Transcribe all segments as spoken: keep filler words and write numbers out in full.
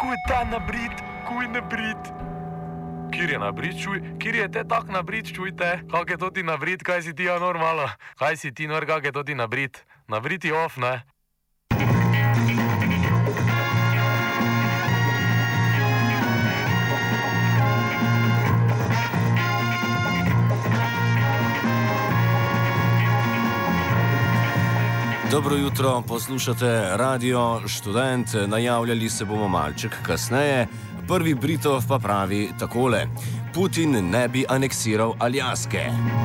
čuj ta nabrit, kuj nabrit. Kjer je nabrit, čuj, kjer je te tak nabrit, čujte. Kak je to ti nabrit, kaj si ti anormalo? Kaj si ti nor, kak je to ti nabrit? Nabrit je off, ne? Dobro jutro, poslušate Radio Študent, najavljali se bomo malček kasneje. Prvi Britov pa pravi takole: Putin ne bi aneksiral Aljaske.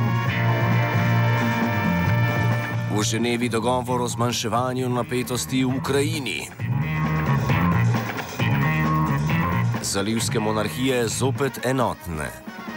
V Ženevi dogovor o zmanjševanju napetosti v Ukrajini. Zalivske monarhije zopet enotne.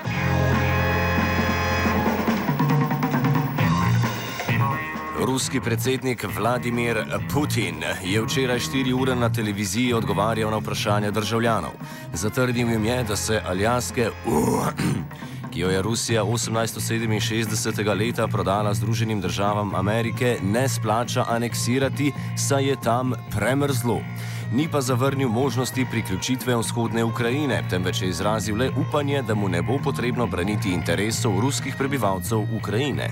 Ruski predsednik Vladimir Putin je včeraj štiri ure na televiziji odgovarjal na vprašanja državljanov. Zatrdil jim je, da se Aljaske, ki jo je Rusija osemnajststo sedeminšestdesetega leta prodala Združenim državam Amerike, ne splača aneksirati, saj je tam premrzlo. Ni pa zavrnil možnosti priključitve vzhodne Ukrajine, temveč je izrazil le upanje, da mu ne bo potrebno braniti interesov ruskih prebivalcev Ukrajine.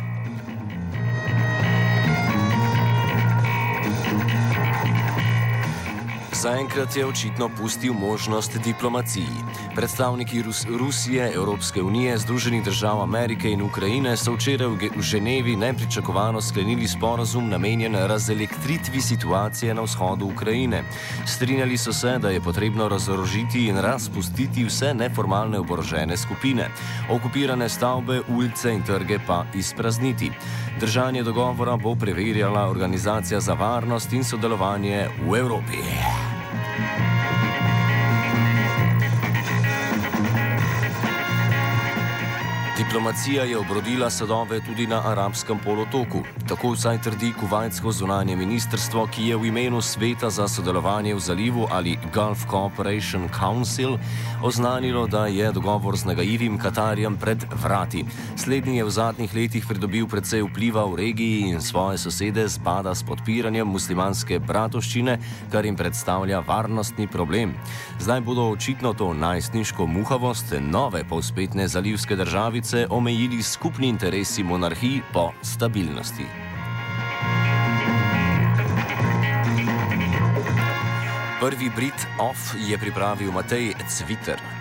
Zaenkrat je očitno pustil možnost diplomaciji. Predstavniki Rus Rusije, Evropske unije, Združenih držav Amerike in Ukrajine so včeraj v Ženevi nepričakovano sklenili sporazum namenjen razelektritvi situacije na vzhodu Ukrajine. Strinjali so se, da je potrebno razorožiti in razpustiti vse neformalne oborožene skupine, okupirane stavbe, ulice in trge pa izprazniti. Držanje dogovora bo preverjala Organizacija za varnost in sodelovanje v Evropi. Diplomacija je obrodila sadove tudi na arabskem polotoku. Tako vsaj trdi kuvajtsko zunanje ministrstvo, ki je v imenu Sveta za sodelovanje v zalivu ali Gulf Cooperation Council oznanilo, da je dogovor z nagajivim Katarjem pred vrati. Slednji je v zadnjih letih pridobil precej vpliva v regiji in svoje sosede zbada s podpiranjem muslimanske bratovščine, kar jim predstavlja varnostni problem. Zdaj bodo očitno to najstniško muhavost nove povspetne zalivske državice omejili skupni interesi monarhij po stabilnosti. Prvi Brit off je pripravil Matej Cviter.